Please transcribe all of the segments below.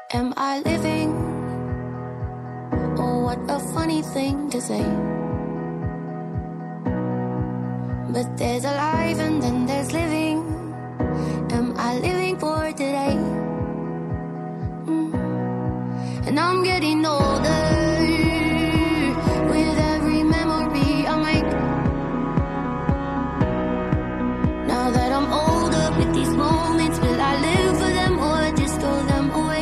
Am I living? Oh, what a funny thing to say. But there's alive and then there's living. Am I living for today? And I'm getting older with every memory I make. Now that I'm older with these moments, will I live for them or just throw them away?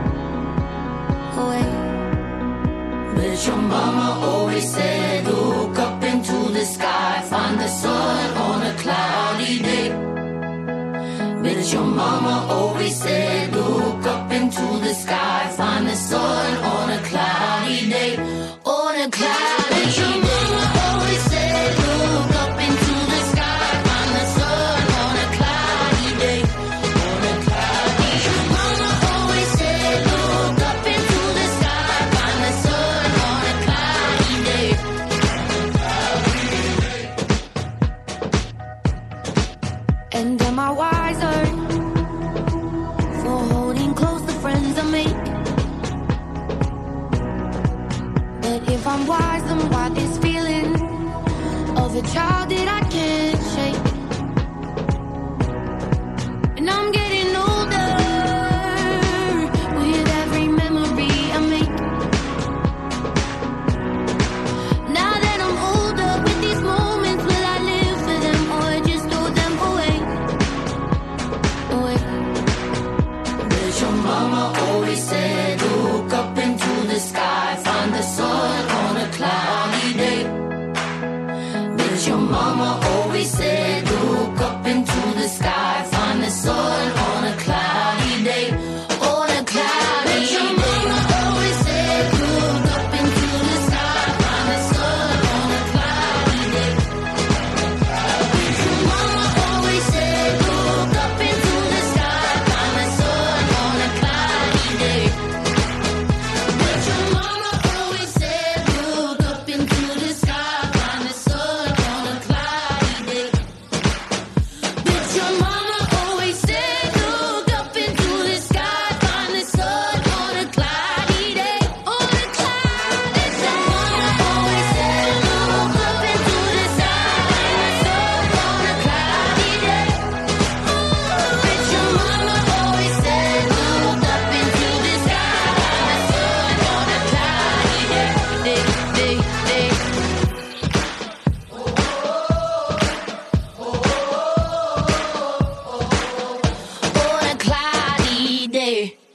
But your mama always said, look up into the sky, find the sun on a cloudy day. But your mama always said, look up into the sky, find the sun on a cloudy day. On a cloudy day. Your mama always said, look up into the sky, find the sun on a cloudy day. On a cloudy day. Your mama always said, look up into the sky, find the sun on a cloudy day. And am I wiser for holding close the friends I make? But if I'm wise, then why this feeling of a child that I can't shake? And I'm getting older with every memory I make. Now that I'm older with these moments, will I live for them or just throw them away? But your mama always said, look up into the sky, find the sun on a cloudy day. But your mama always said, look up into the sky, find the sun on a cloudy day. On a cloudy day. But your mama always said, look up into the sky, find the sun on a cloudy day. But your mama always said, look up into the sky, find the sun on a cloudy day. But your mama always said, look up into the sky, find the sun on a cloudy day. But your mama always said, look up into the sky, find the sun on a cloudy day. On a cloudy day. Your mama always said, look up into the sky, find the sun on a cloudy day. But your mama always said, look up into the sky, find the sun on a cloudy day. On a cloudy day.